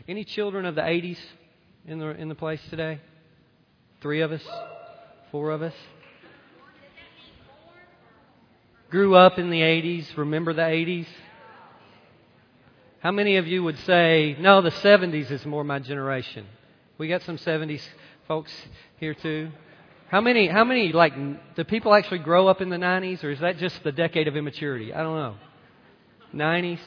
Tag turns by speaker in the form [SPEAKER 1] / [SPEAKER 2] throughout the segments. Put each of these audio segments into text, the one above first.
[SPEAKER 1] Any children of the 80s in the place today? 3 of us? 4 of us? Grew up in the 80s. Remember the 80s? How many of you would say, no, the 70s is more my generation? We got some 70s folks here too. How many, like, do people actually grow up in the 90s, or is that just the decade of immaturity? I don't know. 90s?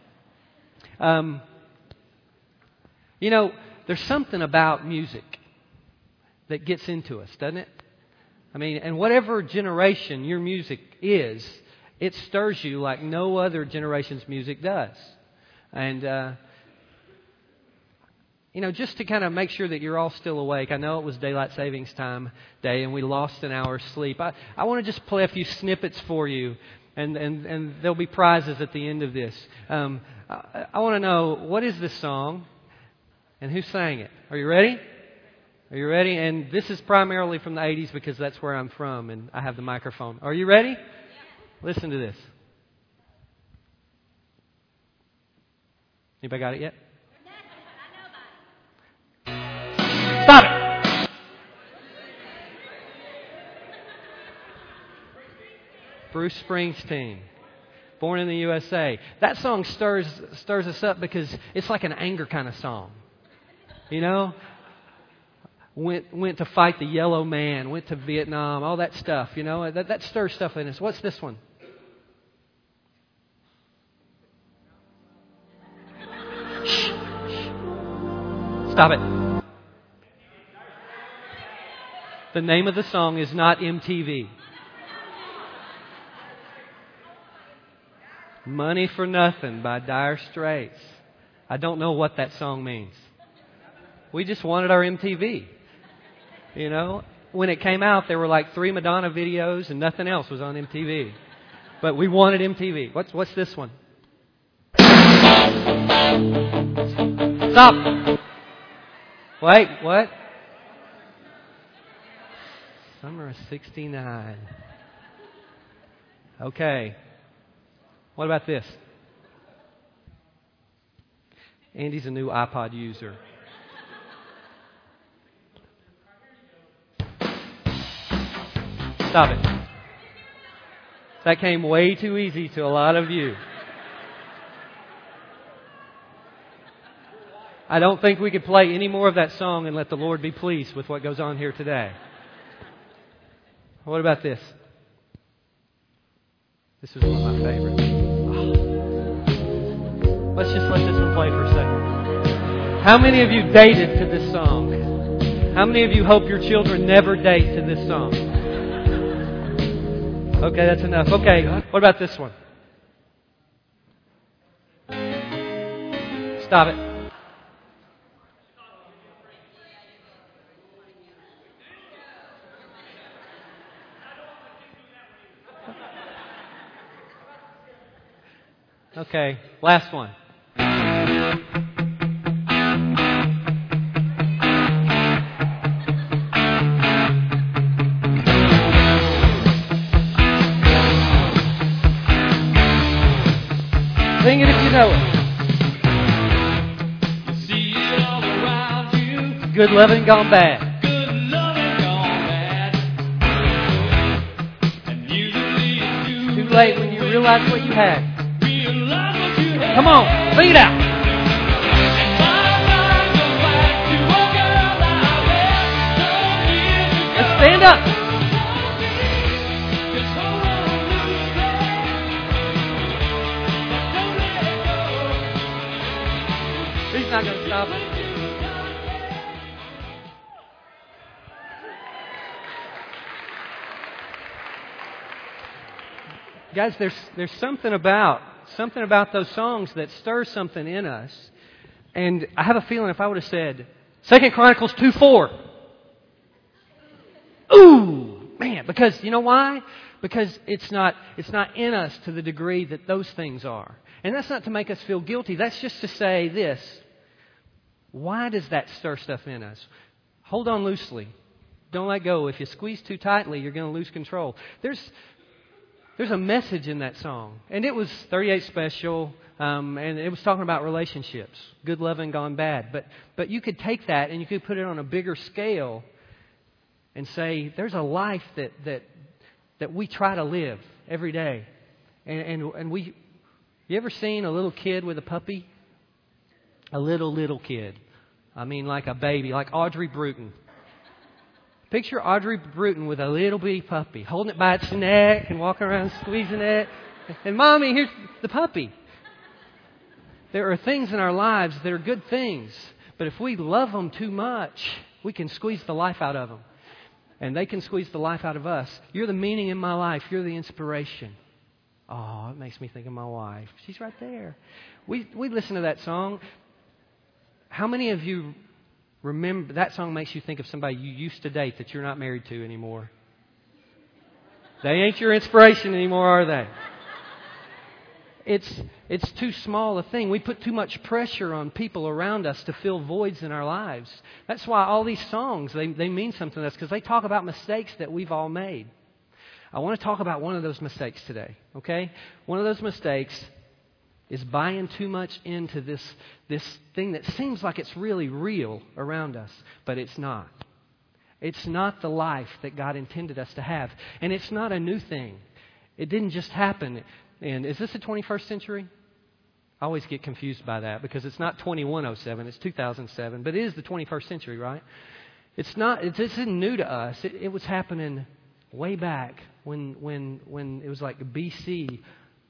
[SPEAKER 1] You know, there's something about music that gets into us, doesn't it? I mean, and whatever generation your music is, it stirs you like no other generation's music does. And, you know, just to kind of make sure that you're all still awake, I know it was Daylight Savings Time Day and we lost an hour's sleep. I want to just play a few snippets for you, and there'll be prizes at the end of this. I want to know, what is this song and who sang it? Are you ready? Are you ready? And this is primarily from the 80s because that's where I'm from and I have the microphone. Are you ready? Listen to this. Anybody got it yet? Stop it! Bruce Springsteen, Born in the USA. That song stirs us up because it's like an anger kind of song. You know? Went to fight the yellow man, went to Vietnam, all that stuff, you know? That stirs stuff in us. What's this one? Stop it. The name of the song is not MTV. Money for Nothing by Dire Straits. I don't know what that song means. We just wanted our MTV. You know, when it came out, there were like 3 Madonna videos and nothing else was on MTV. But we wanted MTV. What's this one? Stop. Wait, what? Summer of '69. Okay. What about this? Andy's a new iPod user. Stop it. That came way too easy to a lot of you. I don't think we could play any more of that song and let the Lord be pleased with what goes on here today. What about this? This is one of my favorites. Let's just let this one play for a second. How many of you dated to this song? How many of you hope your children never date to this song? Okay, that's enough. Okay, what about this one? Stop it. Okay, last one. Sing it if you know it. See it all around you. Good loving gone bad. Good loving gone bad. And usually it's too late when you realize what you had. Come on, sing it out. Let's stand up. He's not going to stop it. Guys, there's something about those songs that stirs something in us. And I have a feeling if I would have said 2 Chronicles 2:4, ooh, man, because you know why? Because it's not in us to the degree that those things are. And that's not to make us feel guilty. That's just to say this. Why does that stir stuff in us? Hold on loosely. Don't let go. If you squeeze too tightly, you're going to lose control. There's there's a message in that song. And it was 38 Special, and it was talking about relationships, good loving gone bad. But you could take that and you could put it on a bigger scale and say, there's a life that we try to live every day. And we, you ever seen a little kid with a puppy? A little kid. I mean, like a baby, like Audrey Bruton. Picture Audrey Bruton with a little bitty puppy, holding it by its neck and walking around squeezing it. And Mommy, here's the puppy. There are things in our lives that are good things, but if we love them too much, we can squeeze the life out of them. And they can squeeze the life out of us. You're the meaning in my life. You're the inspiration. Oh, it makes me think of my wife. She's right there. We listen to that song. How many of you remember that song makes you think of somebody you used to date that you're not married to anymore? They ain't your inspiration anymore, are they? It's too small a thing. We put too much pressure on people around us to fill voids in our lives. That's why all these songs, they mean something to us, because they talk about mistakes that we've all made. I want to talk about one of those mistakes today, okay? One of those mistakes is buying too much into this thing that seems like it's really real around us, but it's not. It's not the life that God intended us to have. And it's not a new thing. It didn't just happen. And is this the 21st century? I always get confused by that because it's not 2107, it's 2007, but it is the 21st century, right? It's not. It isn't new to us. It was happening way back when it was like BC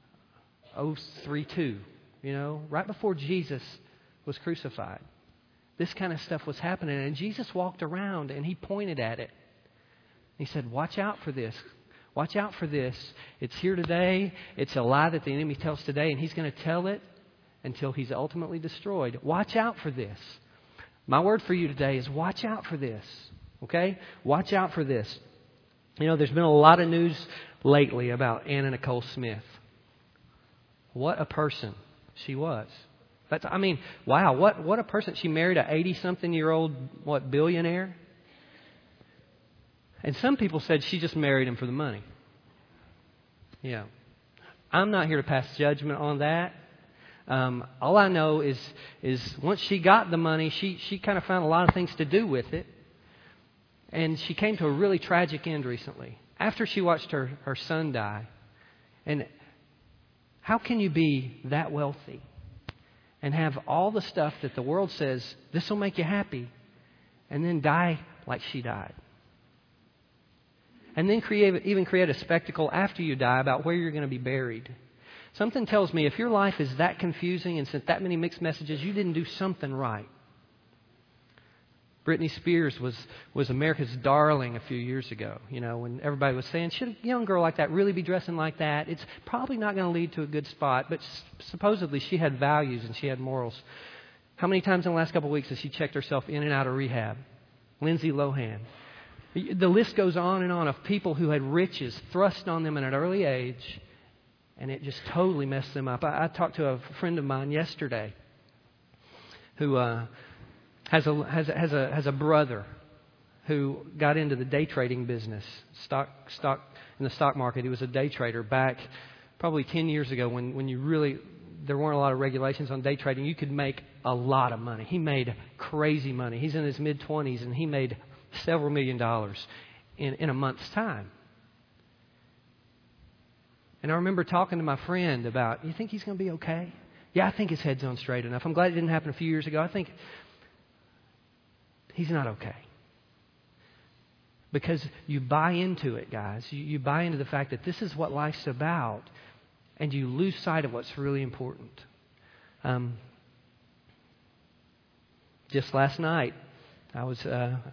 [SPEAKER 1] 032, right before Jesus was crucified. This kind of stuff was happening, and Jesus walked around and He pointed at it. He said, "Watch out for this. Watch out for this. It's here today. It's a lie that the enemy tells today, and he's going to tell it until he's ultimately destroyed. Watch out for this." My word for you today is watch out for this. Okay? Watch out for this. There's been a lot of news lately about Anna Nicole Smith. What a person she was. Wow, what a person. She married a 80-something-year-old, billionaire? And some people said she just married him for the money. Yeah. I'm not here to pass judgment on that. All I know is once she got the money, she kind of found a lot of things to do with it. And she came to a really tragic end recently. After she watched her son die. And how can you be that wealthy and have all the stuff that the world says, this will make you happy, and then die like she died? And then even create a spectacle after you die about where you're going to be buried. Something tells me if your life is that confusing and sent that many mixed messages, you didn't do something right. Britney Spears was America's darling a few years ago, when everybody was saying, should a young girl like that really be dressing like that? It's probably not going to lead to a good spot. But supposedly she had values and she had morals. How many times in the last couple of weeks has she checked herself in and out of rehab? Lindsay Lohan. The list goes on of people who had riches thrust on them at an early age, and it just totally messed them up. I talked to a friend of mine yesterday who has a brother who got into the day trading business, stock in the stock market. He was a day trader back probably 10 years ago when there weren't a lot of regulations on day trading. You could make a lot of money. He made crazy money. He's in his mid-20s and he made several $1 million in a month's time. And I remember talking to my friend about, you think he's going to be okay? Yeah, I think his head's on straight enough. I'm glad it didn't happen a few years ago. I think he's not okay. Because you buy into it, guys. You buy into the fact that this is what life's about, and you lose sight of what's really important. Just last night, I was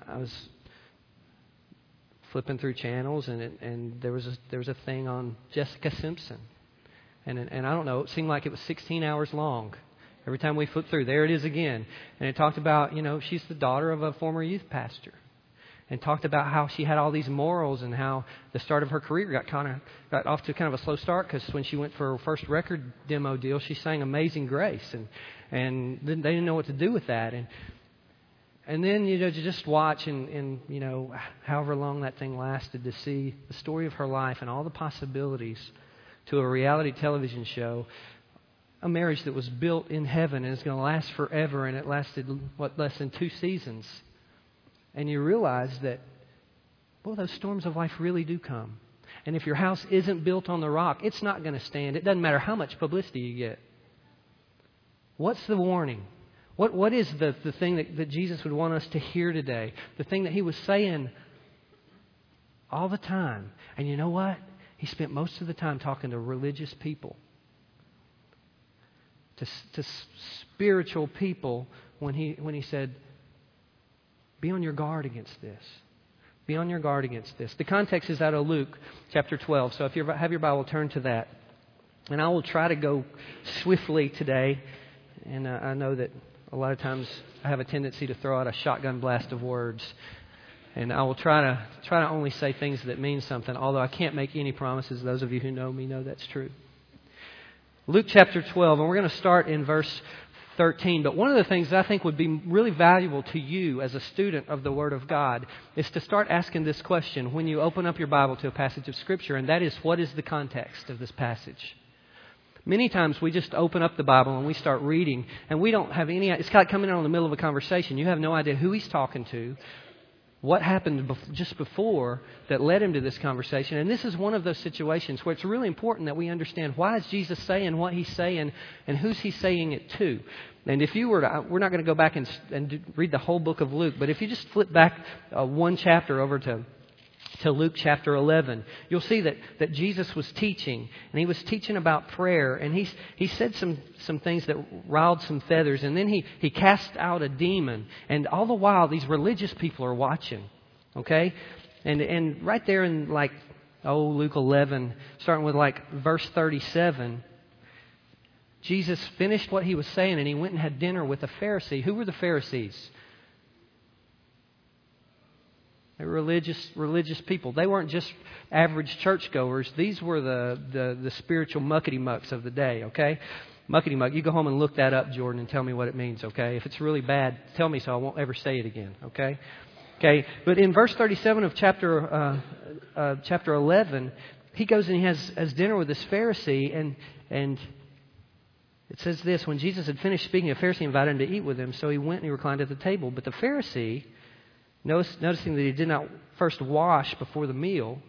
[SPEAKER 1] flipping through channels, and there was a thing on Jessica Simpson, and I don't know. It seemed like it was 16 hours long. Every time we flipped through, there it is again, and it talked about she's the daughter of a former youth pastor, and talked about how she had all these morals and how the start of her career got off to kind of a slow start because when she went for her first record demo deal, she sang "Amazing Grace," and they didn't know what to do with that, and then, to just watch and however long that thing lasted to see the story of her life and all the possibilities to a reality television show, a marriage that was built in heaven and is going to last forever, and it lasted, less than 2 seasons. And you realize that, well, those storms of life really do come. And if your house isn't built on the rock, it's not going to stand. It doesn't matter how much publicity you get. What's the warning? What is the thing that Jesus would want us to hear today? The thing that He was saying all the time. And you know what? He spent most of the time talking to religious people. To spiritual people when he said, be on your guard against this. Be on your guard against this. The context is out of Luke chapter 12. So if you have your Bible, turn to that. And I will try to go swiftly today. And I know that a lot of times I have a tendency to throw out a shotgun blast of words. And I will try to only say things that mean something, although I can't make any promises. Those of you who know me know that's true. Luke chapter 12, and we're going to start in verse 13. But one of the things that I think would be really valuable to you as a student of the Word of God is to start asking this question when you open up your Bible to a passage of Scripture, and that is, what is the context of this passage? Many times we just open up the Bible and we start reading, and we don't have any... It's like coming in the middle of a conversation. You have no idea who he's talking to, what happened just before that led him to this conversation. And this is one of those situations where it's really important that we understand, why is Jesus saying what He's saying and who's He saying it to. And if you were to... We're not going to go back and read the whole book of Luke, but if you just flip back one chapter over to Luke chapter 11, you'll see that Jesus was teaching, and He was teaching about prayer, and he said some things that riled some feathers, and then he cast out a demon, and all the while these religious people are watching, okay? And right there in Luke 11, starting with verse 37, Jesus finished what He was saying, and He went and had dinner with a Pharisee. Who were the Pharisees? They were religious people. They weren't just average churchgoers. These were the spiritual muckety-mucks of the day, okay? Muckety-muck. You go home and look that up, Jordan, and tell me what it means, okay? If it's really bad, tell me so I won't ever say it again, okay? Okay, but in verse 37 of chapter 11, he goes and he has dinner with this Pharisee, and it says this: when Jesus had finished speaking, a Pharisee invited him to eat with him, so he went and he reclined at the table. But the Pharisee, noticing that he did not first wash before the meal,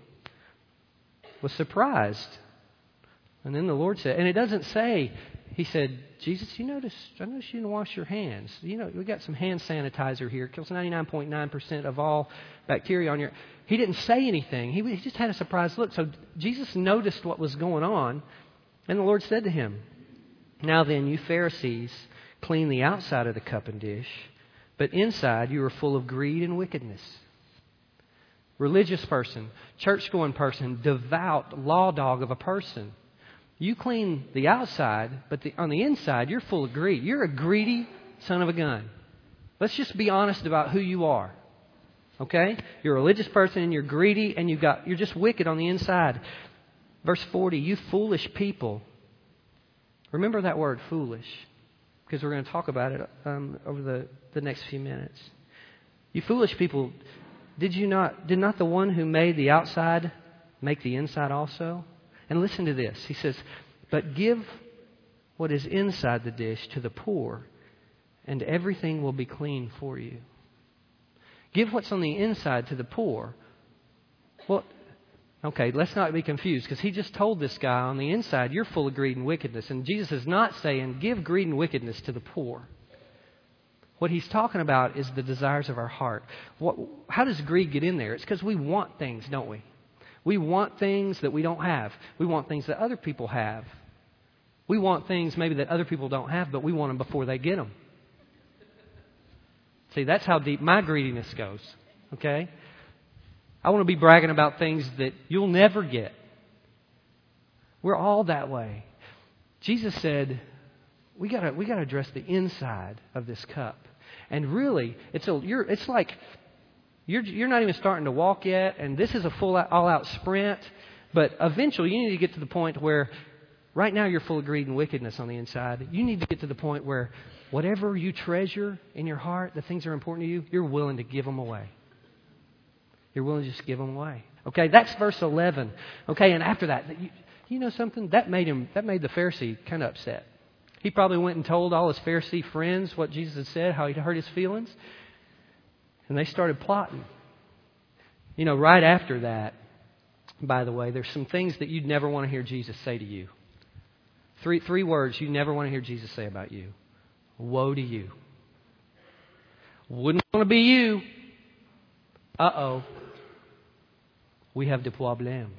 [SPEAKER 1] was surprised. And then the Lord said, and it doesn't say, He said, Jesus, I noticed you didn't wash your hands. We got some hand sanitizer here. It kills 99.9% of all bacteria on your... He didn't say anything. He just had a surprised look. So Jesus noticed what was going on, and the Lord said to him, now then, you Pharisees clean the outside of the cup and dish, but inside you are full of greed and wickedness. Religious person, church-going person, devout law dog of a person. You clean the outside, but on the inside you're full of greed. You're a greedy son of a gun. Let's just be honest about who you are. Okay? You're a religious person and you're greedy and you're just wicked on the inside. Verse 40, you foolish people. Remember that word, foolish, because we're going to talk about it over the next few minutes. You foolish people, did not the one who made the outside make the inside also? And listen to this. He says, but give what is inside the dish to the poor, and everything will be clean for you. Give what's on the inside to the poor. Well, okay, let's not be confused, because he just told this guy on the inside, you're full of greed and wickedness. And Jesus is not saying, give greed and wickedness to the poor. What he's talking about is the desires of our heart. How does greed get in there? It's because we want things, don't we? We want things that we don't have. We want things that other people have. We want things maybe that other people don't have, but we want them before they get them. See, that's how deep my greediness goes. Okay? I want to be bragging about things that you'll never get. We're all that way. Jesus said, we got to address the inside of this cup. And really, it's like you're not even starting to walk yet, and this is a full all-out sprint. But eventually, you need to get to the point where right now you're full of greed and wickedness on the inside. You need to get to the point where whatever you treasure in your heart, the things that are important to you, you're willing to give them away. You're willing to just give them away. Okay, that's verse 11. Okay, and after that, You know something? That made the Pharisee kind of upset. He probably went and told all his Pharisee friends what Jesus had said, how he'd hurt his feelings. And they started plotting. You know, right after that, by the way, there's some things that you'd never want to hear Jesus say to you. Three words you never want to hear Jesus say about you. Woe to you. Wouldn't want to be you. Uh-oh. We have de problème.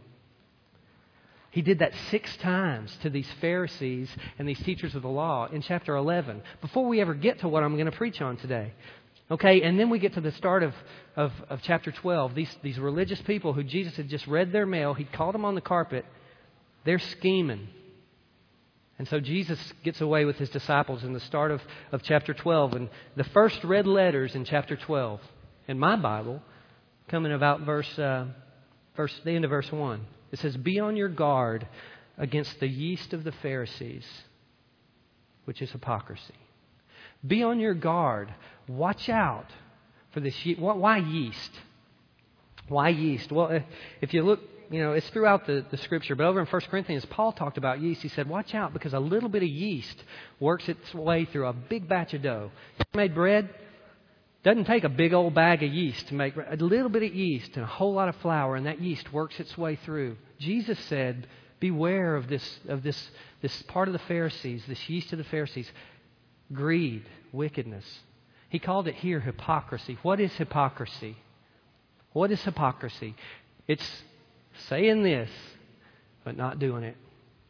[SPEAKER 1] He did that 6 times to these Pharisees and these teachers of the law in chapter 11, before we ever get to what I'm going to preach on today. Okay, and then we get to the start of chapter 12. These religious people who Jesus had just read their mail, He'd called them on the carpet, they're scheming. And so Jesus gets away with His disciples in the start of chapter 12. And the first red letters in chapter 12, in my Bible, come in about the end of verse 1. It says, "Be on your guard against the yeast of the Pharisees, which is hypocrisy." Be on your guard. Watch out for this yeast. Why yeast? Why yeast? Well, if you look, it's throughout the Scripture. But over in 1 Corinthians, Paul talked about yeast. He said, watch out, because a little bit of yeast works its way through a big batch of dough. You made bread? Doesn't take a big old bag of yeast to make bread. A little bit of yeast and a whole lot of flour, and that yeast works its way through. Jesus said, beware of this part of the Pharisees, this yeast of the Pharisees. Greed, wickedness. He called it here hypocrisy. What is hypocrisy? What is hypocrisy? It's saying this, but not doing it.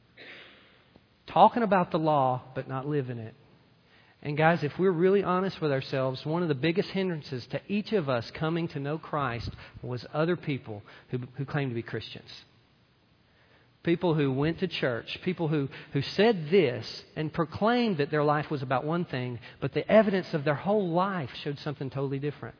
[SPEAKER 1] Talking about the law, but not living it. And guys, if we're really honest with ourselves, one of the biggest hindrances to each of us coming to know Christ was other people who claim to be Christians. People who went to church, people who said this and proclaimed that their life was about one thing, but the evidence of their whole life showed something totally different.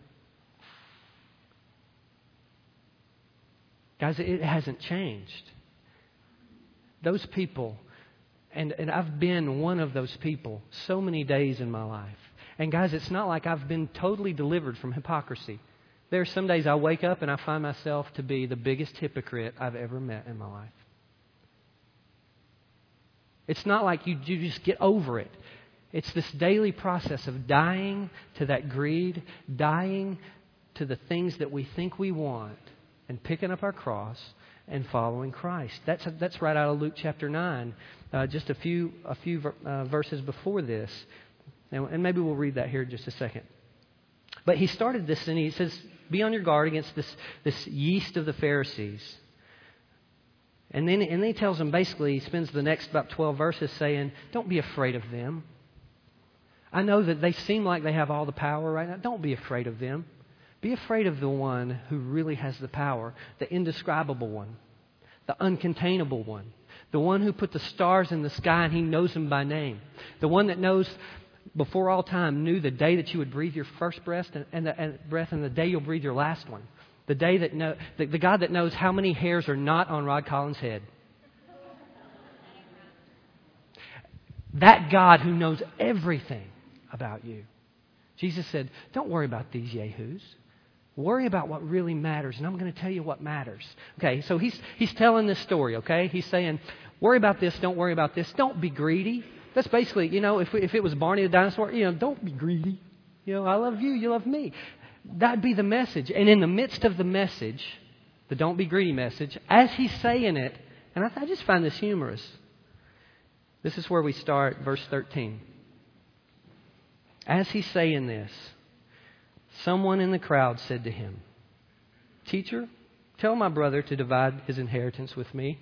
[SPEAKER 1] Guys, it hasn't changed. Those people, and I've been one of those people so many days in my life. And guys, it's not like I've been totally delivered from hypocrisy. There are some days I wake up and I find myself to be the biggest hypocrite I've ever met in my life. It's not like you just get over it. It's this daily process of dying to that greed, dying to the things that we think we want, and picking up our cross and following Christ. That's right out of Luke chapter 9, just a few verses before this. And maybe we'll read that here in just a second. But he started this and he says, be on your guard against this yeast of the Pharisees. And then he tells them, basically, he spends the next about 12 verses saying, don't be afraid of them. I know that they seem like they have all the power right now. Don't be afraid of them. Be afraid of the one who really has the power, the indescribable one, the uncontainable one, the one who put the stars in the sky and He knows them by name, the one that knows before all time, knew the day that you would breathe your first breath and the day you'll breathe your last one. The day the God that knows how many hairs are not on Rod Collins' head. That God who knows everything about you. Jesus said, don't worry about these yahoos. Worry about what really matters, and I'm going to tell you what matters. Okay, so he's telling this story, okay? He's saying, worry about this, don't worry about this. Don't be greedy. That's basically, if it was Barney the dinosaur, don't be greedy. I love you, you love me. That'd be the message. And in the midst of the message, the don't be greedy message, as he's saying it, and I just find this humorous. This is where we start, verse 13. As he's saying this, someone in the crowd said to him, Teacher, tell my brother to divide his inheritance with me.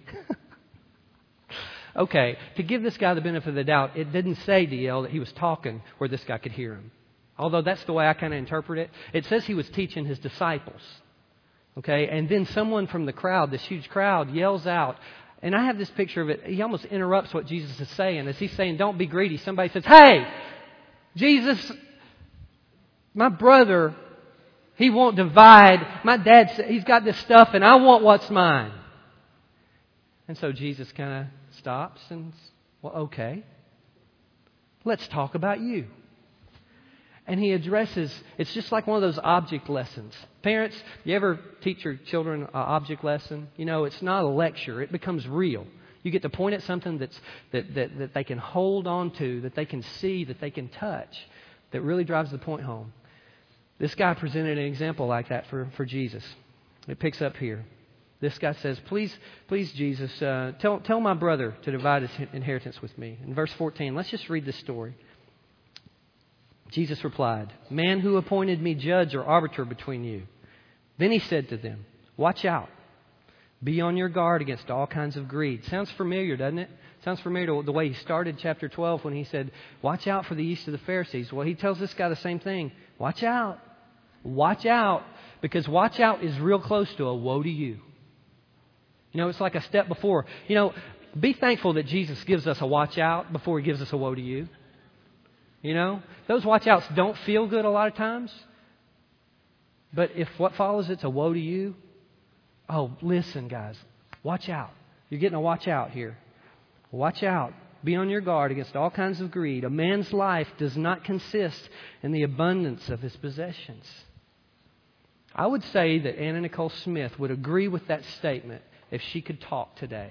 [SPEAKER 1] Okay, to give this guy the benefit of the doubt, it didn't say, DL, that he was talking where this guy could hear him. Although that's the way I kind of interpret it. It says he was teaching his disciples. Okay, and then someone from the crowd, this huge crowd, yells out. And I have this picture of it. He almost interrupts what Jesus is saying. As he's saying, don't be greedy, somebody says, hey, Jesus, my brother, he won't divide. My dad, he's got this stuff and I want what's mine. And so Jesus kind of stops and, well, okay, let's talk about you. And he addresses, it's just like one of those object lessons. Parents, you ever teach your children an object lesson? It's not a lecture. It becomes real. You get to point at something that they can hold on to, that they can see, that they can touch, that really drives the point home. This guy presented an example like that for Jesus. It picks up here. This guy says, please, Jesus, tell my brother to divide his inheritance with me. In verse 14, let's just read this story. Jesus replied, "Man, who appointed me judge or arbiter between you?" Then he said to them, "Watch out. Be on your guard against all kinds of greed." Sounds familiar, doesn't it? Sounds familiar to the way he started chapter 12 when he said, "Watch out for the yeast of the Pharisees." Well, he tells this guy the same thing. Watch out. Watch out. Because watch out is real close to a woe to you. You know, it's like a step before. You know, be thankful that Jesus gives us a watch out before he gives us a woe to you. You know, those watch outs don't feel good a lot of times. But if what follows it's a woe to you, oh, listen, guys, watch out. You're getting a watch out here. Watch out. Be on your guard against all kinds of greed. A man's life does not consist in the abundance of his possessions. I would say that Anna Nicole Smith would agree with that statement if she could talk today.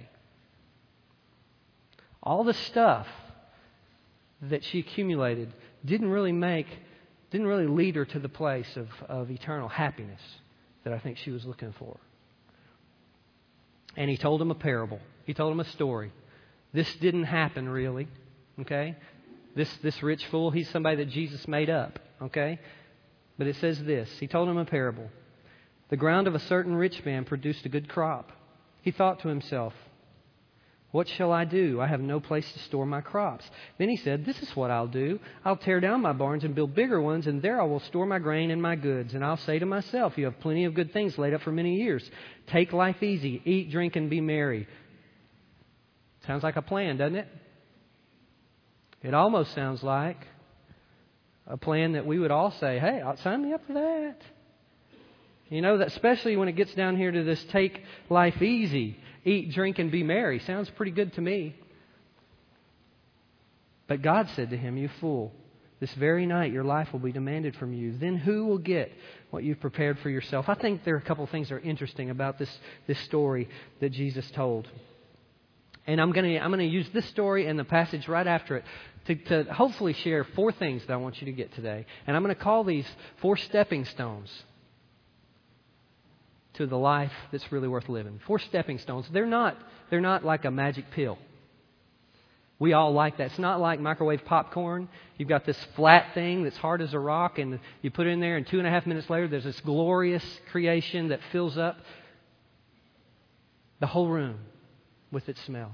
[SPEAKER 1] All the stuff that she accumulated didn't really lead her to the place of eternal happiness that I think she was looking for. And he told him a parable. He told him a story. This didn't happen really, okay? This rich fool, he's somebody that Jesus made up, okay? But it says this. He told him a parable. The ground of a certain rich man produced a good crop. He thought to himself, "What shall I do? I have no place to store my crops." Then he said, "This is what I'll do. I'll tear down my barns and build bigger ones, and there I will store my grain and my goods. And I'll say to myself, you have plenty of good things laid up for many years. Take life easy, eat, drink, and be merry." Sounds like a plan, doesn't it? It almost sounds like a plan that we would all say, "Hey, sign me up for that." You know, that especially when it gets down here to this take life easy, eat, drink, and be merry. Sounds pretty good to me. But God said to him, "You fool, this very night your life will be demanded from you. Then who will get what you've prepared for yourself?" I think there are a couple of things that are interesting about this story that Jesus told. And I'm going to use this story and the passage right after it to hopefully share 4 things that I want you to get today. And I'm going to call these 4 stepping stones to the life that's really worth living. 4 stepping stones. They're not like a magic pill. We all like that. It's not like microwave popcorn. You've got this flat thing that's hard as a rock, and you put it in there, and 2.5 minutes later, there's this glorious creation that fills up the whole room with its smell.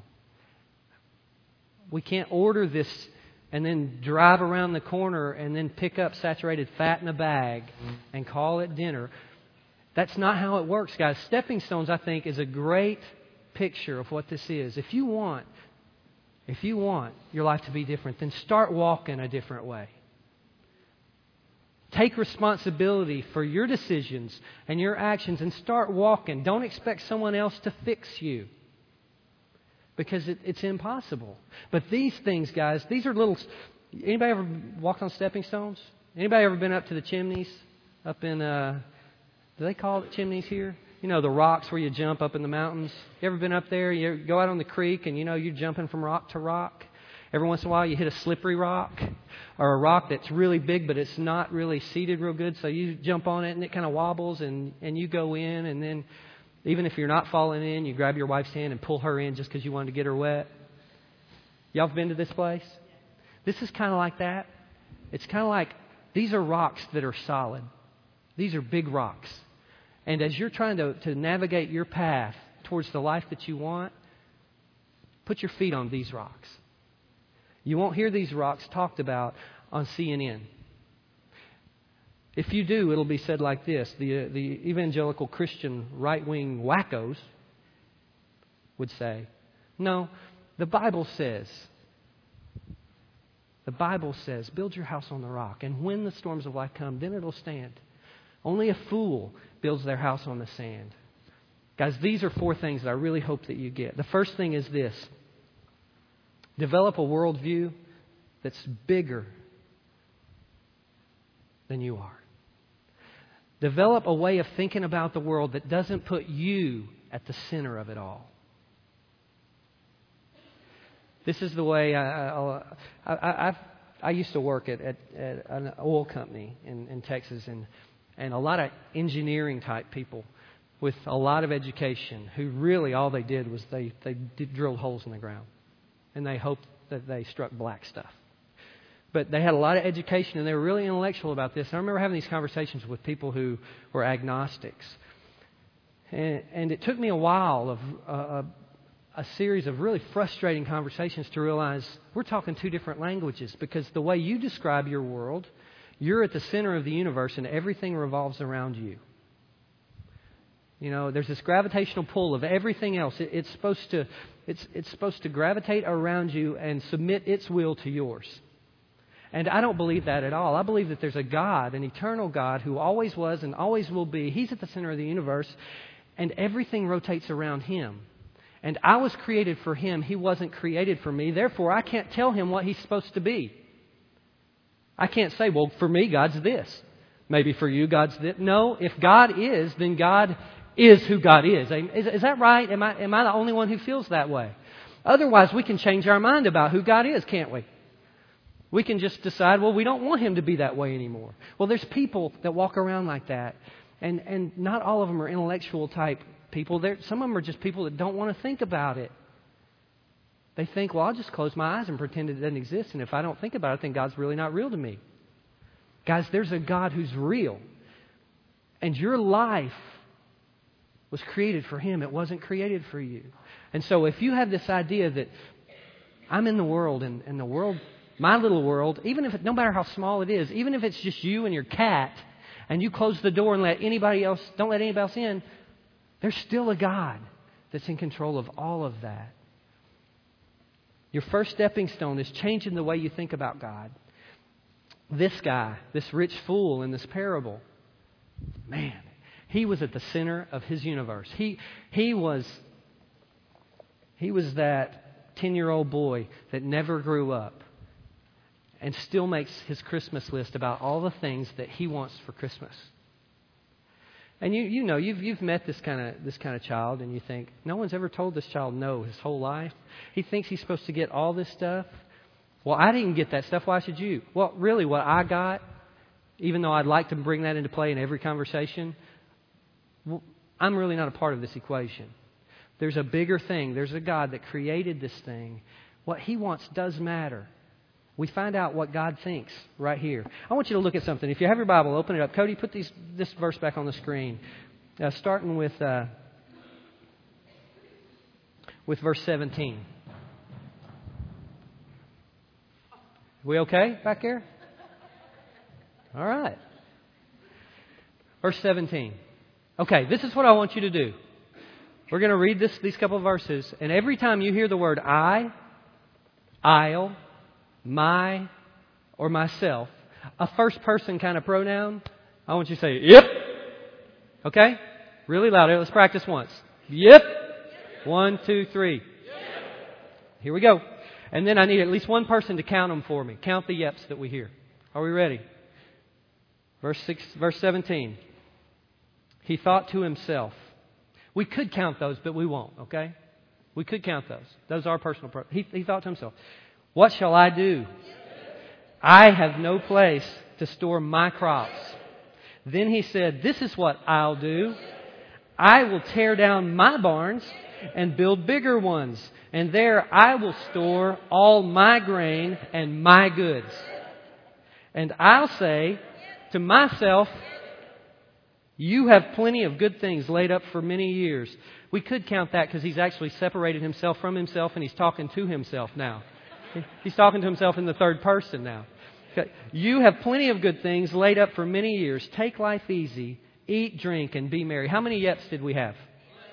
[SPEAKER 1] We can't order this and then drive around the corner and then pick up saturated fat in a bag and call it dinner. That's not how it works, guys. Stepping stones, I think, is a great picture of what this is. If you want your life to be different, then start walking a different way. Take responsibility for your decisions and your actions and start walking. Don't expect someone else to fix you, because it's impossible. But these things, guys, these are little... Anybody ever walked on stepping stones? Anybody ever been up to the chimneys up in... do they call it chimneys here? You know, the rocks where you jump up in the mountains. You ever been up there? You go out on the creek and, you're jumping from rock to rock. Every once in a while you hit a slippery rock or a rock that's really big but it's not really seated real good. So you jump on it and it kind of wobbles and you go in, and then even if you're not falling in, you grab your wife's hand and pull her in just because you wanted to get her wet. Y'all have been to this place? This is kind of like that. It's kind of like these are rocks that are solid. These are big rocks. And as you're trying to navigate your path towards the life that you want, put your feet on these rocks. You won't hear these rocks talked about on CNN. If you do, it'll be said like this. The evangelical Christian right-wing wackos would say, no, the Bible says, build your house on the rock. And when the storms of life come, then it'll stand. Only a fool builds their house on the sand. Guys, these are 4 things that I really hope that you get. The first thing is this. Develop a worldview that's bigger than you are. Develop a way of thinking about the world that doesn't put you at the center of it all. This is the way I used to work at an oil company in Texas, and a lot of engineering type people with a lot of education who really all they did was they drilled holes in the ground, and they hoped that they struck black stuff. But they had a lot of education, and they were really intellectual about this. And I remember having these conversations with people who were agnostics. And it took me a while of a series of really frustrating conversations to realize we're talking two different languages, because the way you describe your world, you're at the center of the universe and everything revolves around you. You know, there's this gravitational pull of everything else. It's supposed to gravitate around you and submit its will to yours. And I don't believe that at all. I believe that there's a God, an eternal God, who always was and always will be. He's at the center of the universe, and everything rotates around Him. And I was created for Him. He wasn't created for me. Therefore, I can't tell Him what He's supposed to be. I can't say, well, for me, God's this. Maybe for you, God's this. No, if God is, then God is who God is. Is that right? Am I the only one who feels that way? Otherwise, we can change our mind about who God is, can't we? We can just decide, well, we don't want Him to be that way anymore. Well, there's people that walk around like that, and not all of them are intellectual type people. Some of them are just people that don't want to think about it. They think, well, I'll just close my eyes and pretend it doesn't exist, and if I don't think about it, then God's really not real to me. Guys, there's a God who's real, and your life was created for Him. It wasn't created for you. And so if you have this idea that I'm in the world, and the world, my little world, even if no matter how small it is, even if it's just you and your cat, and you close the door and don't let anybody else in, there's still a God that's in control of all of that. Your first stepping stone is changing the way you think about God. This guy, this rich fool in this parable, man, he was at the center of his universe. He was that 10-year-old boy that never grew up and still makes his Christmas list about all the things that he wants for Christmas. And you know, you've met this kind of child, and you think, no one's ever told this child no his whole life. He thinks he's supposed to get all this stuff. Well, I didn't get that stuff. Why should you? Well, really, what I got, even though I'd like to bring that into play in every conversation, I'm really not a part of this equation. There's a bigger thing. There's a God that created this thing. What He wants does matter. We find out what God thinks right here. I want you to look at something. If you have your Bible, open it up. Cody, put this verse back on the screen. Starting with verse 17. We okay back here? All right. Verse 17. Okay, this is what I want you to do. We're going to read these couple of verses, and every time you hear the word I, I'll, my, or myself, a first person kind of pronoun, I want you to say, yep. Okay? Really loud. Let's practice once. Yep. 1, 2, 3. Yep. Here we go. And then I need at least one person to count them for me. Count the yeps that we hear. Are we ready? Verse 17. He thought to himself. We could count those, but we won't, okay? We could count those. Those are personal. He thought to himself, what shall I do? I have no place to store my crops. Then he said, this is what I'll do. I will tear down my barns and build bigger ones. And there I will store all my grain and my goods. And I'll say to myself, you have plenty of good things laid up for many years. We could count that because he's actually separated himself from himself and he's talking to himself now. He's talking to himself in the third person now. Okay. You have plenty of good things laid up for many years. Take life easy. Eat, drink, and be merry. How many yeps did we have?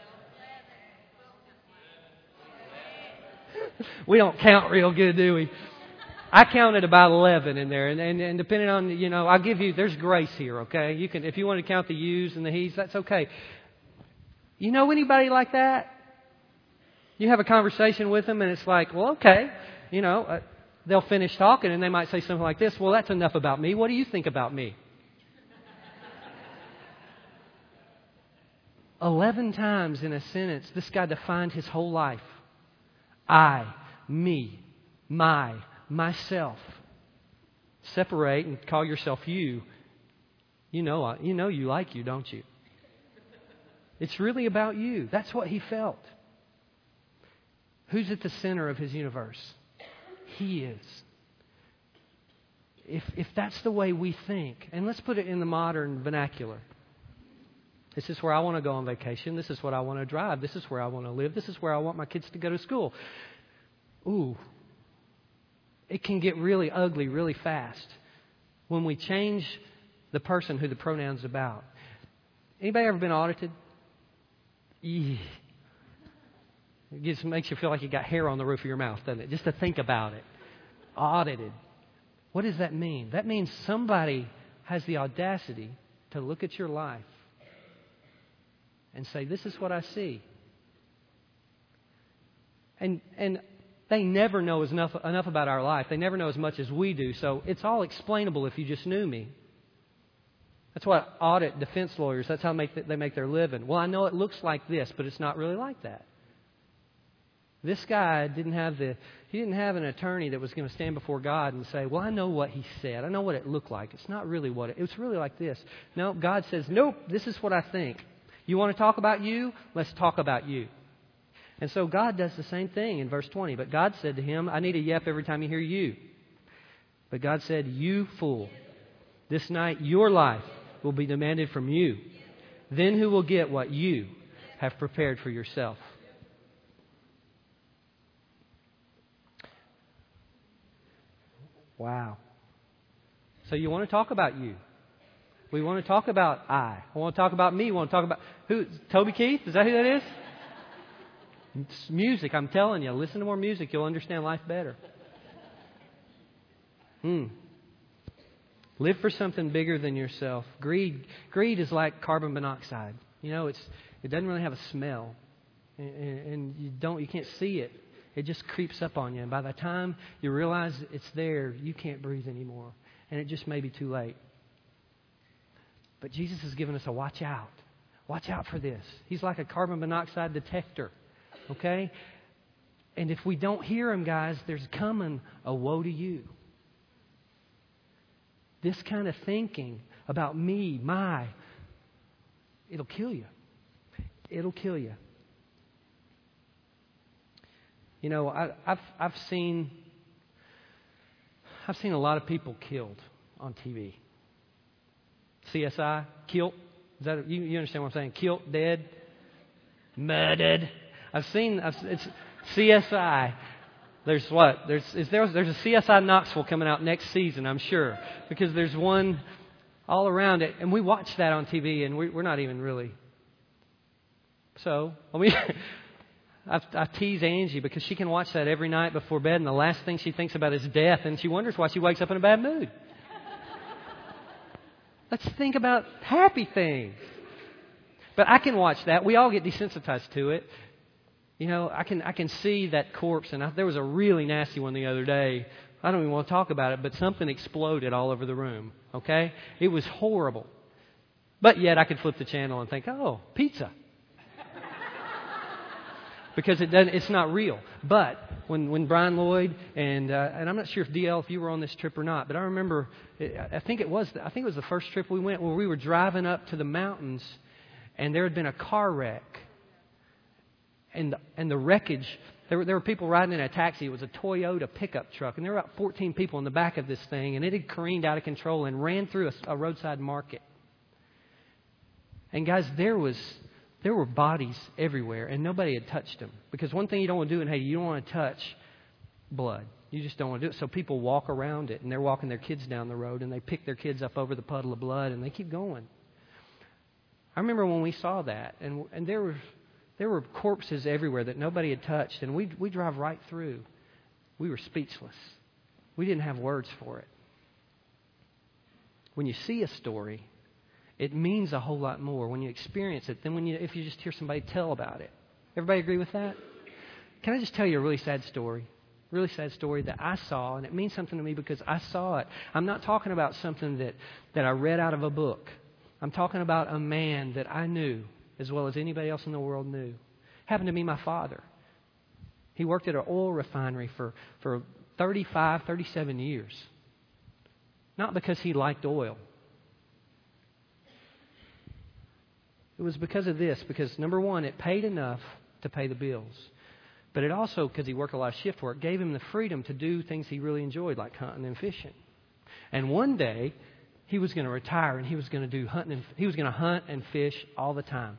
[SPEAKER 1] We don't count real good, do we? I counted about 11 in there, and depending on, I'll give you, there's grace here, okay? You can, if you want to count the yous and the he's, that's okay. You know anybody like that? You have a conversation with them, and it's like, well, okay, they'll finish talking, and they might say something like this, well, that's enough about me. What do you think about me? 11 times in a sentence, this guy defined his whole life. I, me, myself. Separate and call yourself you. You know you like you, don't you? It's really about you. That's what he felt. Who's at the center of his universe? He is. If that's the way we think, and let's put it in the modern vernacular. This is where I want to go on vacation. This is what I want to drive. This is where I want to live. This is where I want my kids to go to school. Ooh. It can get really ugly really fast when we change the person who the pronoun's about. Anybody ever been audited? It just makes you feel like you got hair on the roof of your mouth, doesn't it? Just to think about it. Audited. What does that mean? That means somebody has the audacity to look at your life and say, this is what I see. And they never know enough about our life. They never know as much as we do. So it's all explainable if you just knew me. That's what audit defense lawyers, that's how they make their living. Well, I know it looks like this, but it's not really like that. This guy didn't have an attorney that was going to stand before God and say, well, I know what he said. I know what it looked like. It's not really what it was really like this. No, God says, nope, this is what I think. You want to talk about you? Let's talk about you. And so God does the same thing in verse 20. But God said to him, I need a yep every time you hear you. But God said, you fool, this night your life will be demanded from you. Then who will get what you have prepared for yourself? Wow. So you want to talk about you. We want to talk about I want to talk about me. We want to talk about who? Toby Keith? Is that who that is? It's music, I'm telling you. Listen to more music. You'll understand life better. Live for something bigger than yourself. Greed is like carbon monoxide. You know, it doesn't really have a smell, and you can't see it. It just creeps up on you, and by the time you realize it's there, you can't breathe anymore, and it just may be too late. But Jesus has given us a watch out. Watch out for this. He's like a carbon monoxide detector. Okay? And if we don't hear him, guys, there's coming a woe to you. This kind of thinking about me, it'll kill you. It'll kill you. You know, I've seen a lot of people killed on TV. CSI, killed. Is that you understand what I'm saying? Killed, dead, murdered. It's CSI. There's a CSI Knoxville coming out next season, I'm sure, because there's one all around it, and we watch that on TV, and we're not even really. So, I tease Angie because she can watch that every night before bed, and the last thing she thinks about is death, and she wonders why she wakes up in a bad mood. Let's think about happy things. But I can watch that. We all get desensitized to it. You know, I can see that corpse, and there was a really nasty one the other day. I don't even want to talk about it, but something exploded all over the room. Okay? It was horrible. But yet I could flip the channel and think, oh, pizza. Because it's not real. But when Brian Lloyd and I'm not sure if DL, if you were on this trip or not, but I remember, I think it was the first trip we went where we were driving up to the mountains, and there had been a car wreck, and the wreckage. There were people riding in a taxi. It was a Toyota pickup truck, and there were about 14 people in the back of this thing, and it had careened out of control and ran through a roadside market. And guys, there were bodies everywhere, and nobody had touched them. Because one thing you don't want to do in Haiti, you don't want to touch blood. You just don't want to do it. So people walk around it, and they're walking their kids down the road, and they pick their kids up over the puddle of blood, and they keep going. I remember when we saw that, and there were corpses everywhere that nobody had touched, and we drive right through. We were speechless. We didn't have words for it. When you see a story, it means a whole lot more when you experience it than if you just hear somebody tell about it. Everybody agree with that? Can I just tell you a really sad story? Really sad story that I saw, and it means something to me because I saw it. I'm not talking about something that I read out of a book. I'm talking about a man that I knew as well as anybody else in the world knew. Happened to be my father. He worked at an oil refinery for 35, 37 years. Not because he liked oil. It was because of this. Because, number one, it paid enough to pay the bills. But it also, because he worked a lot of shift work, gave him the freedom to do things he really enjoyed, like hunting and fishing. And one day, he was going to retire and he was going to do hunting. He was going to hunt and fish all the time.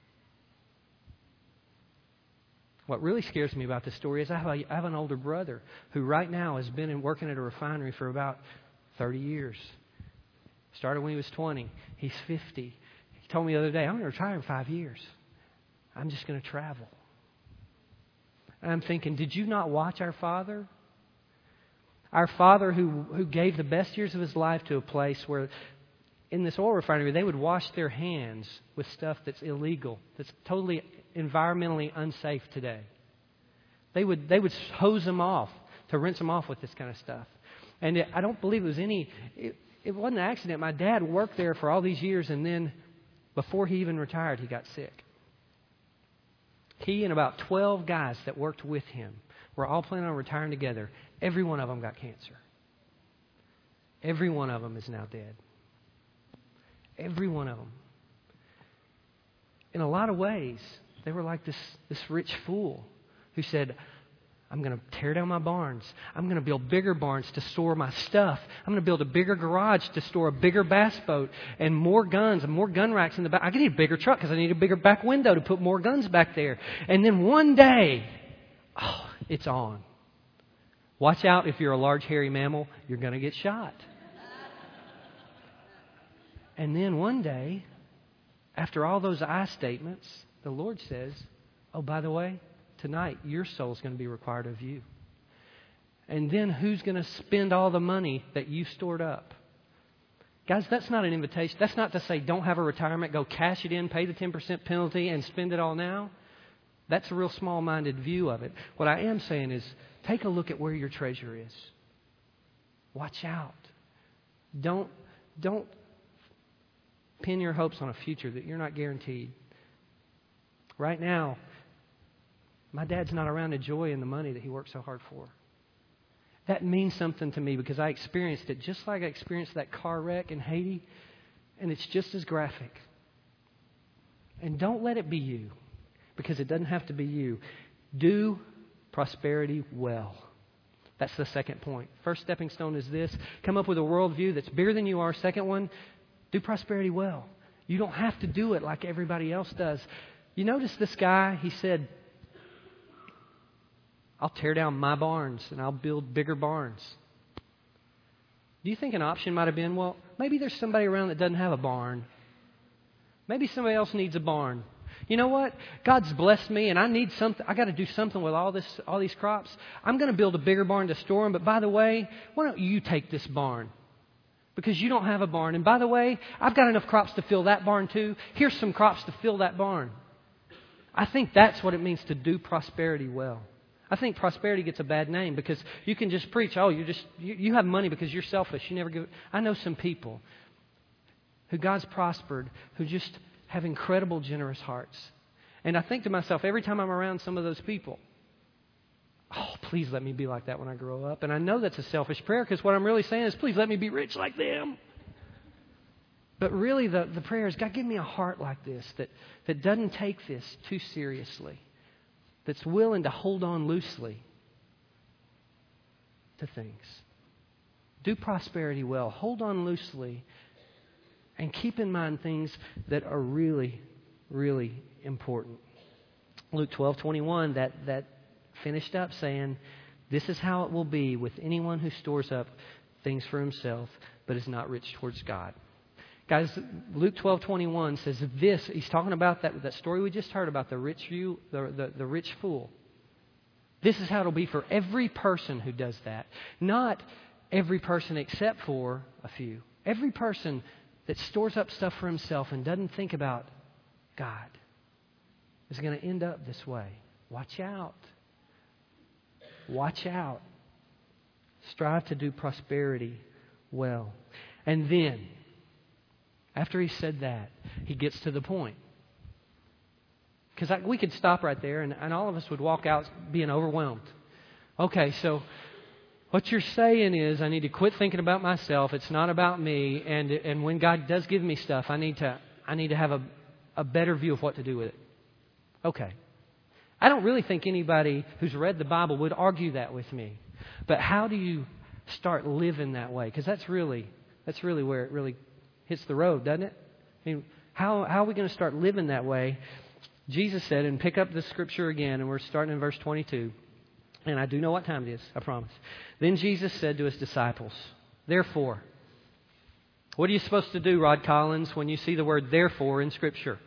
[SPEAKER 1] What really scares me about this story is I have an older brother who right now has been working at a refinery for about 30 years. Started when he was 20. He's 50. He told me the other day, I'm going to retire in 5 years. I'm just going to travel. And I'm thinking, did you not watch our father? Our father who gave the best years of his life to a place where in this oil refinery they would wash their hands with stuff that's illegal, that's totally environmentally unsafe today. They would hose them off, to rinse them off with this kind of stuff. And I don't believe it wasn't an accident. My dad worked there for all these years, and then before he even retired, he got sick. He and about 12 guys that worked with him were all planning on retiring together. Every one of them got cancer. Every one of them is now dead. Every one of them. In a lot of ways, they were like this rich fool who said, I'm going to tear down my barns. I'm going to build bigger barns to store my stuff. I'm going to build a bigger garage to store a bigger bass boat and more guns and more gun racks in the back. I need a bigger truck because I need a bigger back window to put more guns back there. And then one day, it's on. Watch out if you're a large hairy mammal, you're going to get shot. And then one day, after all those I statements, the Lord says, oh, by the way, tonight your soul is going to be required of you. And then who's going to spend all the money that you stored up? Guys, that's not an invitation. That's not to say don't have a retirement, go cash it in, pay the 10% penalty, and spend it all now. That's a real small-minded view of it. What I am saying is take a look at where your treasure is. Watch out. Don't pin your hopes on a future that you're not guaranteed. Right now, my dad's not around enjoying the money that he worked so hard for. That means something to me because I experienced it just like I experienced that car wreck in Haiti, and it's just as graphic. And don't let it be you, because it doesn't have to be you. Do prosperity well. That's the second point. First stepping stone is this. Come up with a worldview that's bigger than you are. Second one, do prosperity well. You don't have to do it like everybody else does. You notice this guy, he said, I'll tear down my barns and I'll build bigger barns. Do you think an option might have been, well, maybe there's somebody around that doesn't have a barn. Maybe somebody else needs a barn. You know what? God's blessed me and I need something. I got to do something with all these crops. I'm going to build a bigger barn to store them. But by the way, why don't you take this barn? Because you don't have a barn. And by the way, I've got enough crops to fill that barn too. Here's some crops to fill that barn. I think that's what it means to do prosperity well. I think prosperity gets a bad name because you can just preach, you have money because you're selfish. You never give it. I know some people who God's prospered who just have incredible generous hearts. And I think to myself, every time I'm around some of those people, oh, please let me be like that when I grow up. And I know that's a selfish prayer because what I'm really saying is, please let me be rich like them. But really the prayer is, God, give me a heart like this that doesn't take this too seriously, that's willing to hold on loosely to things. Do prosperity well. Hold on loosely and keep in mind things that are really, really important. Luke 12:21, that finished up saying, this is how it will be with anyone who stores up things for himself but is not rich towards God. Guys, Luke 12:21 says this. He's talking about that story we just heard about the rich fool. This is how it'll be for every person who does that. Not every person except for a few. Every person that stores up stuff for himself and doesn't think about God is going to end up this way. Watch out. Watch out. Strive to do prosperity well. And then, after he said that, he gets to the point. Because we could stop right there and all of us would walk out being overwhelmed. Okay, so what you're saying is I need to quit thinking about myself. It's not about me. And when God does give me stuff, I need to have a better view of what to do with it. Okay. I don't really think anybody who's read the Bible would argue that with me. But how do you start living that way? Because that's really where it really hits the road, doesn't it? I mean, how are we going to start living that way? Jesus said, and pick up the scripture again, and we're starting in verse 22. And I do know what time it is, I promise. Then Jesus said to his disciples, therefore, what are you supposed to do, Rod Collins, when you see the word therefore in Scripture?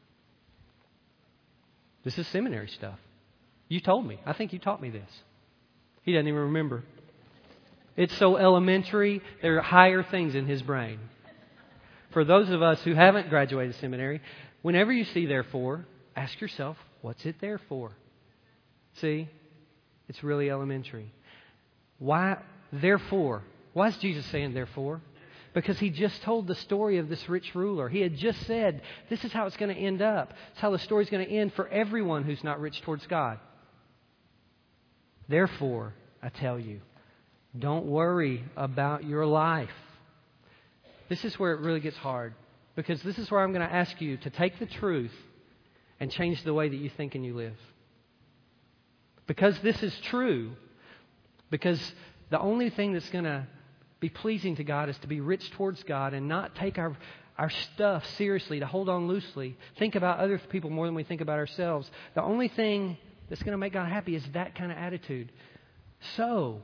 [SPEAKER 1] This is seminary stuff. You told me. I think you taught me this. He doesn't even remember. It's so elementary, there are higher things in his brain. For those of us who haven't graduated seminary, whenever you see therefore, ask yourself, what's it there for? See? It's really elementary. Why? Therefore. Why is Jesus saying therefore? Because he just told the story of this rich ruler. He had just said, this is how it's going to end up. It's how the story's going to end for everyone who's not rich towards God. Therefore, I tell you, don't worry about your life. This is where it really gets hard. Because this is where I'm going to ask you to take the truth and change the way that you think and you live. Because this is true, because the only thing that's going to be pleasing to God is to be rich towards God and not take our stuff seriously, to hold on loosely, think about other people more than we think about ourselves. The only thing that's going to make God happy is that kind of attitude. So,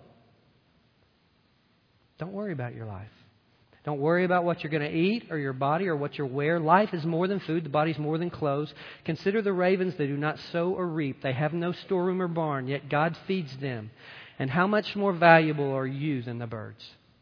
[SPEAKER 1] don't worry about your life. Don't worry about what you're going to eat or your body or what you wear. Life is more than food. The body is more than clothes. Consider the ravens. They do not sow or reap. They have no storeroom or barn, yet God feeds them. And how much more valuable are you than the birds?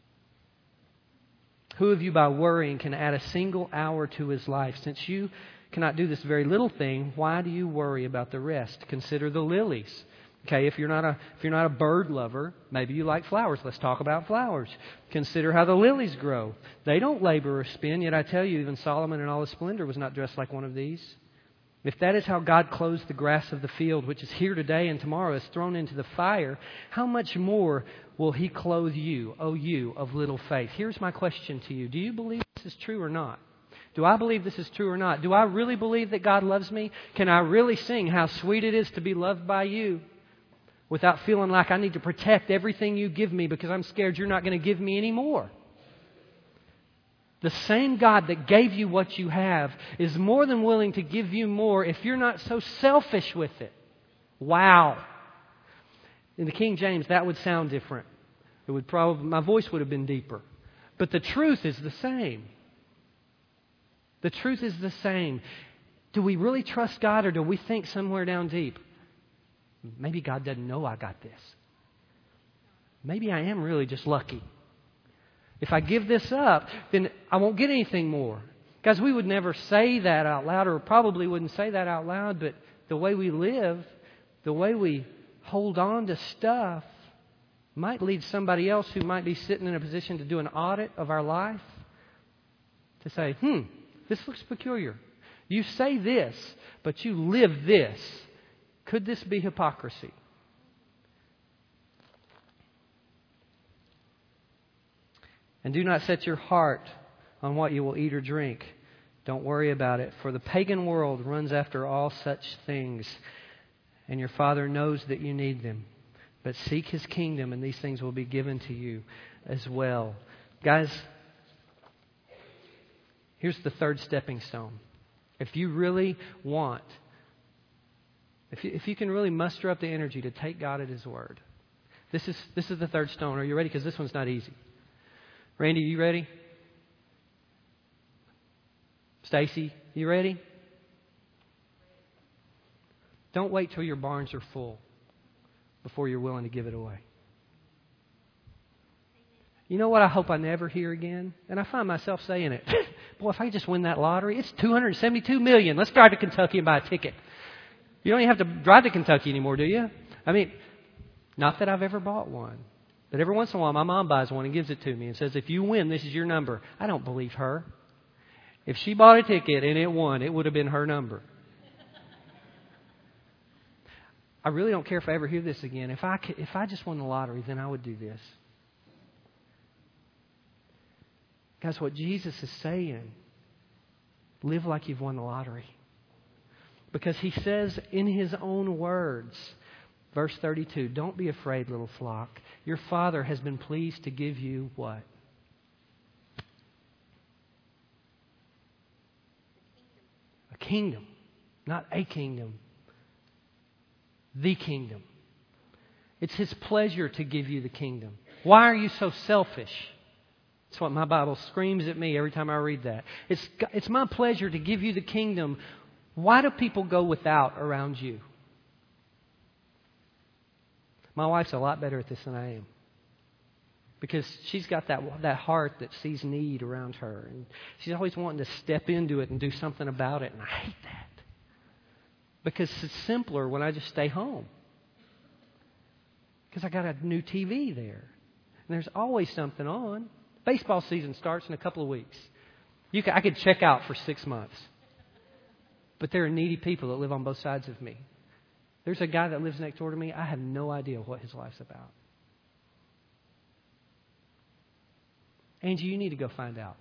[SPEAKER 1] Who of you by worrying can add a single hour to his life? Since you cannot do this very little thing, why do you worry about the rest? Consider the lilies. Okay, if you're not a bird lover, maybe you like flowers. Let's talk about flowers. Consider how the lilies grow. They don't labor or spin, yet I tell you, even Solomon in all his splendor was not dressed like one of these. If that is how God clothes the grass of the field, which is here today and tomorrow is thrown into the fire, how much more will He clothe you, O you of little faith? Here's my question to you. Do you believe this is true or not? Do I believe this is true or not? Do I really believe that God loves me? Can I really sing how sweet it is to be loved by you without feeling like I need to protect everything you give me because I'm scared you're not going to give me any more? The same God that gave you what you have is more than willing to give you more if you're not so selfish with it. Wow. In the King James, that would sound different. It would probably, my voice would have been deeper. But the truth is the same. The truth is the same. Do we really trust God, or do we think somewhere down deep, maybe God doesn't know I got this? Maybe I am really just lucky. If I give this up, then I won't get anything more. Guys, we would never say that out loud, or probably wouldn't say that out loud, but the way we live, the way we hold on to stuff might lead somebody else who might be sitting in a position to do an audit of our life to say, this looks peculiar. You say this, but you live this. Could this be hypocrisy? And do not set your heart on what you will eat or drink. Don't worry about it, for the pagan world runs after all such things, and your Father knows that you need them. But seek His kingdom, and these things will be given to you as well. Guys, here's the third stepping stone. If you really want, if you can really muster up the energy to take God at His word, this is the third stone. Are you ready? Because this one's not easy. Randy, you ready? Stacy, you ready? Don't wait till your barns are full before you're willing to give it away. You know what I hope I never hear again? And I find myself saying it. Boy, if I just win that lottery, it's $272 million. Let's drive to Kentucky and buy a ticket. You don't even have to drive to Kentucky anymore, do you? I mean, not that I've ever bought one. But every once in a while, my mom buys one and gives it to me and says, if you win, this is your number. I don't believe her. If she bought a ticket and it won, it would have been her number. I really don't care if I ever hear this again. If I just won the lottery, then I would do this. Guys, what Jesus is saying, live like you've won the lottery. Because He says in His own words, verse 32, don't be afraid, little flock. Your Father has been pleased to give you what? A kingdom. Not a kingdom. The kingdom. It's His pleasure to give you the kingdom. Why are you so selfish? That's what my Bible screams at me every time I read that. It's my pleasure to give you the kingdom. Why do people go without around you? My wife's a lot better at this than I am. Because she's got that heart that sees need around her. And she's always wanting to step into it and do something about it. And I hate that. Because it's simpler when I just stay home. Because I got a new TV there. And there's always something on. Baseball season starts in a couple of weeks. I could check out for 6 months. But there are needy people that live on both sides of me. There's a guy that lives next door to me. I have no idea what his life's about. Angie, you need to go find out.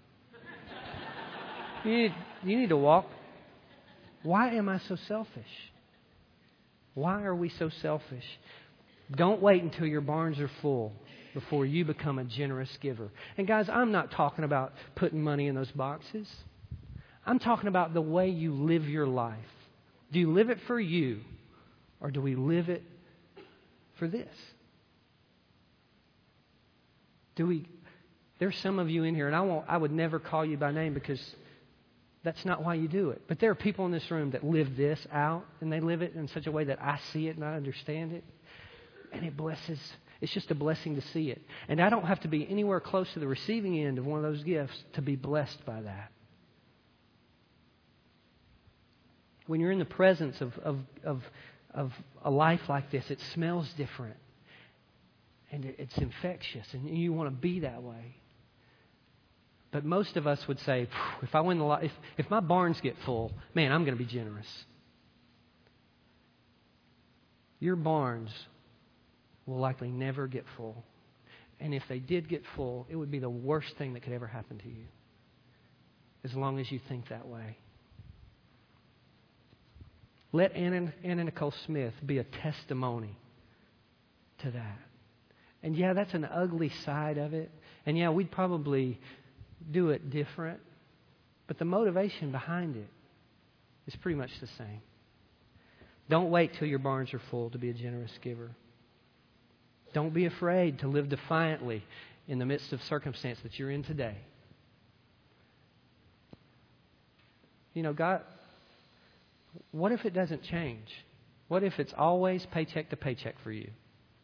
[SPEAKER 1] You need to walk. Why am I so selfish? Why are we so selfish? Don't wait until your barns are full before you become a generous giver. And guys, I'm not talking about putting money in those boxes. I'm talking about the way you live your life. Do you live it for you, or do we live it for this? There's some of you in here, and I would never call you by name because that's not why you do it. But there are people in this room that live this out, and they live it in such a way that I see it and I understand it. And it blesses. It's just a blessing to see it. And I don't have to be anywhere close to the receiving end of one of those gifts to be blessed by that. When you're in the presence of a life like this, it smells different. And it's infectious. And you want to be that way. But most of us would say, if I win the lot, if my barns get full, man, I'm going to be generous. Your barns will likely never get full. And if they did get full, it would be the worst thing that could ever happen to you. As long as you think that way. Let Anna Nicole Smith be a testimony to that. And yeah, that's an ugly side of it. And yeah, we'd probably do it different. But the motivation behind it is pretty much the same. Don't wait till your barns are full to be a generous giver. Don't be afraid to live defiantly in the midst of circumstance that you're in today. You know, God, what if it doesn't change? What if it's always paycheck to paycheck for you?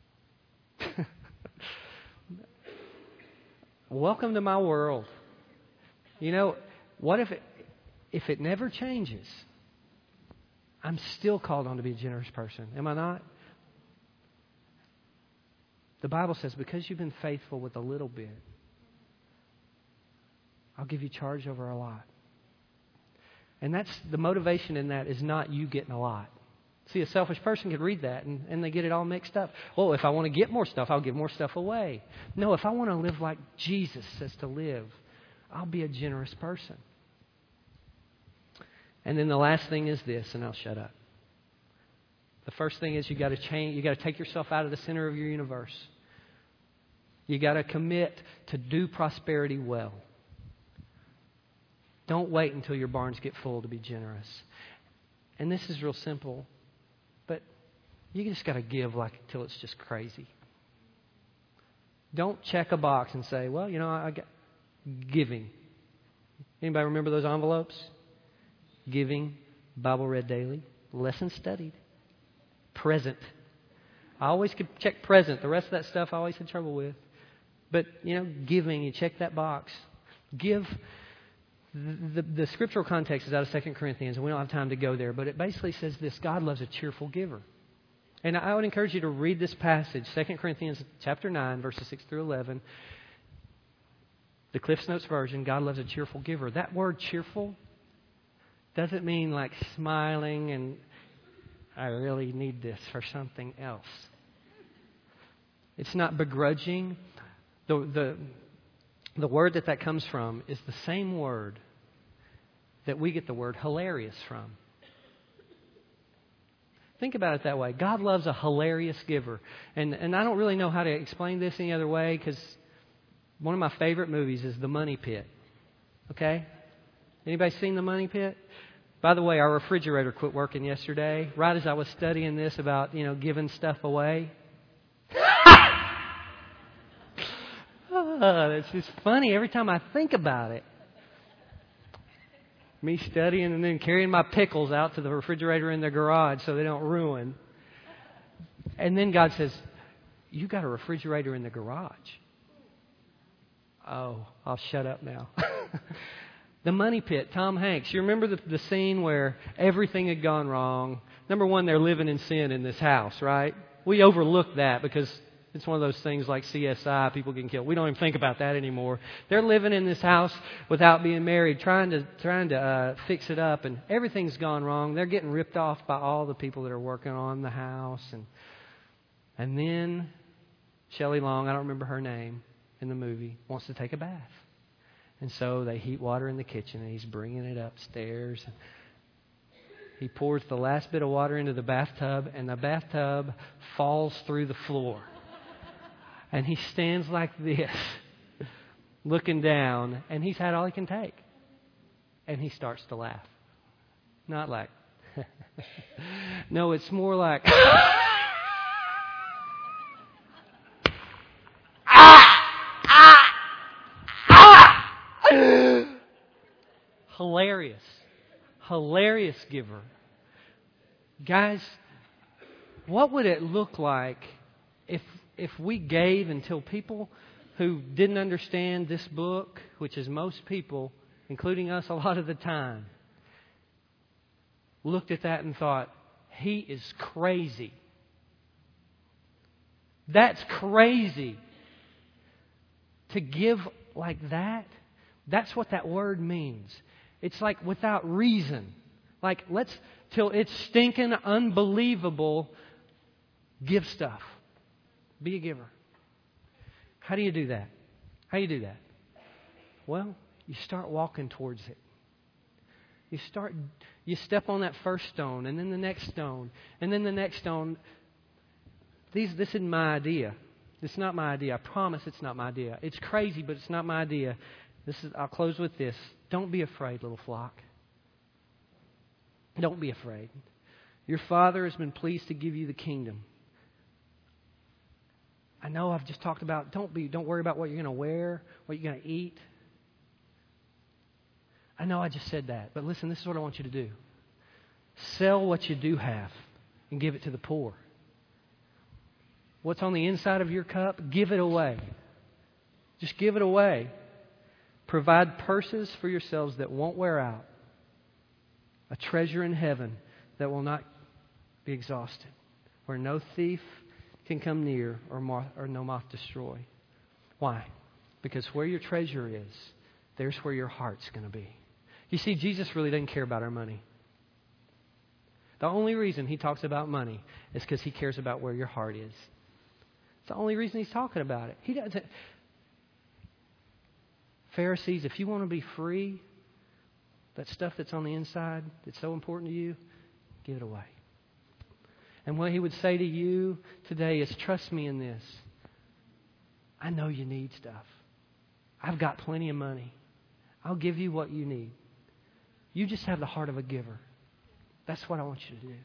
[SPEAKER 1] Welcome to my world. You know, what if it never changes? I'm still called on to be a generous person. Am I not? The Bible says, because you've been faithful with a little bit, I'll give you charge over a lot. And that's the motivation in that is not you getting a lot. See, a selfish person could read that and they get it all mixed up. Oh, if I want to get more stuff, I'll give more stuff away. No, if I want to live like Jesus says to live, I'll be a generous person. And then the last thing is this, and I'll shut up. The first thing is you got to change. You got to take yourself out of the center of your universe. You got to commit to do prosperity well. Don't wait until your barns get full to be generous. And this is real simple, but you just got to give like till it's just crazy. Don't check a box and say, well, you know, I got giving. Anybody remember those envelopes? Giving, Bible read daily, lesson studied, present. I always could check present. The rest of that stuff I always had trouble with. But, you know, giving, you check that box. Give. The scriptural context is out of 2 Corinthians, and we don't have time to go there, but it basically says this: God loves a cheerful giver. And I would encourage you to read this passage, 2 Corinthians chapter 9, verses 6 through 11. The Cliff's Notes version, God loves a cheerful giver. That word cheerful doesn't mean like smiling and I really need this for something else. It's not begrudging. The word that comes from is the same word that we get the word hilarious from. Think about it that way. God loves a hilarious giver. And I don't really know how to explain this any other way, because one of my favorite movies is The Money Pit. Okay? Anybody seen The Money Pit? By the way, our refrigerator quit working yesterday, right as I was studying this about, giving stuff away. It's just funny every time I think about it. Me studying and then carrying my pickles out to the refrigerator in the garage so they don't ruin. And then God says, you got a refrigerator in the garage. Oh, I'll shut up now. The Money Pit, Tom Hanks. You remember the scene where everything had gone wrong? Number one, they're living in sin in this house, right? We overlook that because it's one of those things like CSI, people getting killed. We don't even think about that anymore. They're living in this house without being married, trying to fix it up, and everything's gone wrong. They're getting ripped off by all the people that are working on the house, and then Shelley Long, I don't remember her name in the movie, wants to take a bath, and so they heat water in the kitchen, and he's bringing it upstairs. And he pours the last bit of water into the bathtub, and the bathtub falls through the floor. And he stands like this, looking down, and he's had all he can take. And he starts to laugh. Not like, no, it's more like, hilarious. Hilarious giver. Guys, what would it look like if we gave until people who didn't understand this book, which is most people, including us a lot of the time, looked at that and thought, he is crazy. That's crazy. To give like that, that's what that word means. It's like without reason. Like, till it's stinking unbelievable, give stuff. Be a giver. How do you do that? How do you do that? Well, you start walking towards it. You step on that first stone, and then the next stone, and then the next stone. This isn't my idea. It's not my idea. I promise it's not my idea. It's crazy, but it's not my idea. I'll close with this. Don't be afraid, little flock. Don't be afraid. Your Father has been pleased to give you the kingdom. I know I've just talked about don't worry about what you're going to wear, what you're going to eat. I know I just said that, but listen, this is what I want you to do. Sell what you do have and give it to the poor. What's on the inside of your cup, give it away. Just give it away. Provide purses for yourselves that won't wear out. A treasure in heaven that will not be exhausted, where no thief can come near or no moth destroy. Why? Because where your treasure is, there's where your heart's going to be. You see, Jesus really doesn't care about our money. The only reason He talks about money is because He cares about where your heart is. It's the only reason He's talking about it. He doesn't. Pharisees, if you want to be free, that stuff that's on the inside that's so important to you, give it away. And what He would say to you today is, trust me in this. I know you need stuff. I've got plenty of money. I'll give you what you need. You just have the heart of a giver. That's what I want you to do.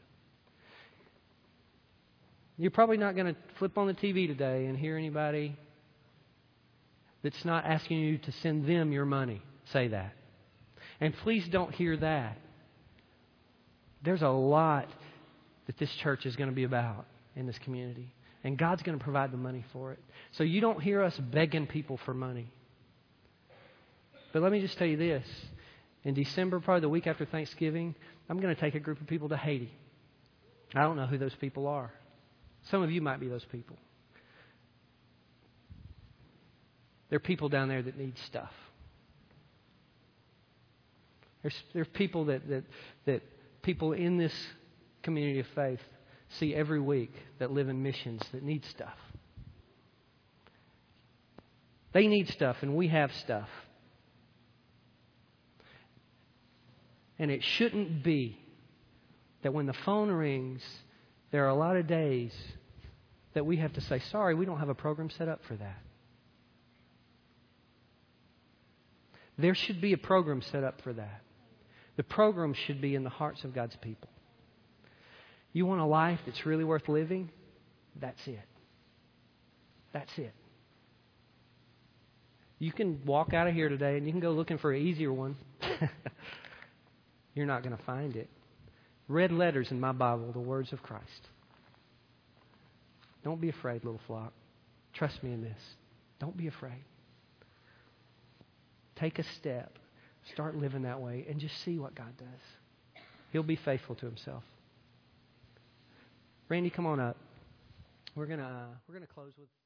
[SPEAKER 1] You're probably not going to flip on the TV today and hear anybody that's not asking you to send them your money say that. And please don't hear that. There's a lot that this church is going to be about in this community. And God's going to provide the money for it. So you don't hear us begging people for money. But let me just tell you this. In December, probably the week after Thanksgiving, I'm going to take a group of people to Haiti. I don't know who those people are. Some of you might be those people. There are people down there that need stuff. There's people that people in this community of faith see every week that live in missions that need stuff. They need stuff, and we have stuff. And it shouldn't be that when the phone rings, there are a lot of days that we have to say, sorry, we don't have a program set up for that. There should be a program set up for that. The program should be in the hearts of God's people. You want a life that's really worth living? That's it. That's it. You can walk out of here today and you can go looking for an easier one. You're not going to find it. Red letters in my Bible, the words of Christ. Don't be afraid, little flock. Trust me in this. Don't be afraid. Take a step. Start living that way and just see what God does. He'll be faithful to Himself. Randy, come on up. We're gonna close with